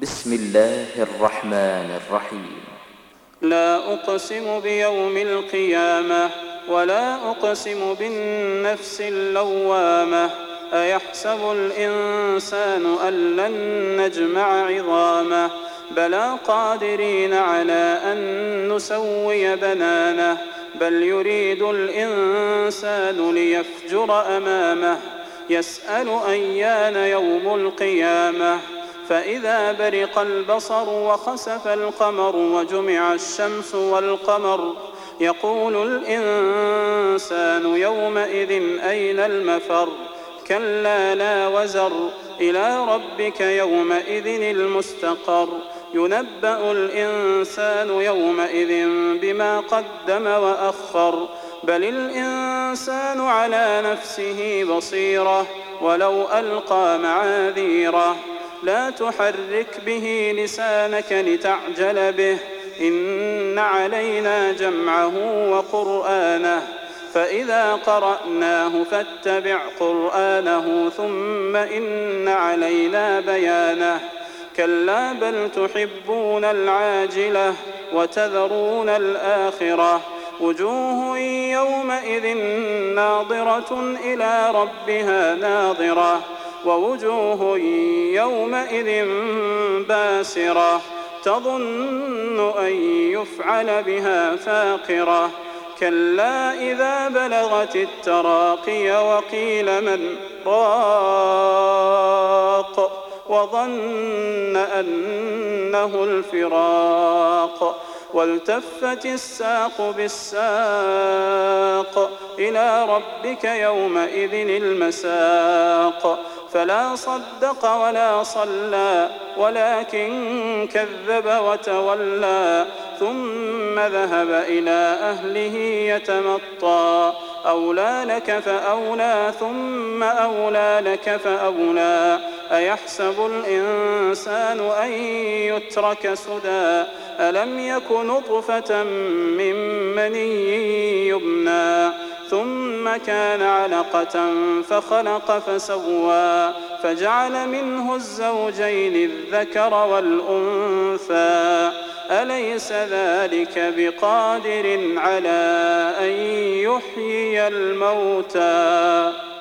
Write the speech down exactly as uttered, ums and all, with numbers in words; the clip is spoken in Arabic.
بسم الله الرحمن الرحيم. لا أقسم بيوم القيامة ولا أقسم بالنفس اللوامة أيحسب الإنسان أن لن نجمع عظامه بلى قادرين على أن نسوي بنانه بل يريد الإنسان ليفجر أمامه يسأل أيان يوم القيامة فإذا برق البصر وخسف القمر وجمع الشمس والقمر يقول الإنسان يومئذ أين المفر كلا لا وزر إلى ربك يومئذ المستقر ينبأ الإنسان يومئذ بما قدم وأخر بل الإنسان على نفسه بصيرة ولو ألقى معاذيره لا تحرك به لسانك لتعجل به إن علينا جمعه وقرآنه فإذا قرأناه فاتبع قرآنه ثم إن علينا بيانه كلا بل تحبون العاجلة وتذرون الآخرة وجوه يومئذ ناظرة إلى ربها ناظرة ووجوه يومئذ باسرة تظن أن يفعل بها فاقرة كلا إذا بلغت التراقي وقيل من راق وظن أنه الفراق والتفت الساق بالساق إلى ربك يومئذ المساق فلا صدق ولا صلى ولكن كذب وتولى ثم ذهب إلى أهله يتمطى أولى لك فأولى ثم أولى لك فأولى أيحسب الإنسان أن يترك سدى ألم يك نطفة من مني يمنى ثم كان علقة فخلق فسوى فجعل منه الزوجين الذكر والأنثى أليس ذلك بقادر على أن يحيي الموتى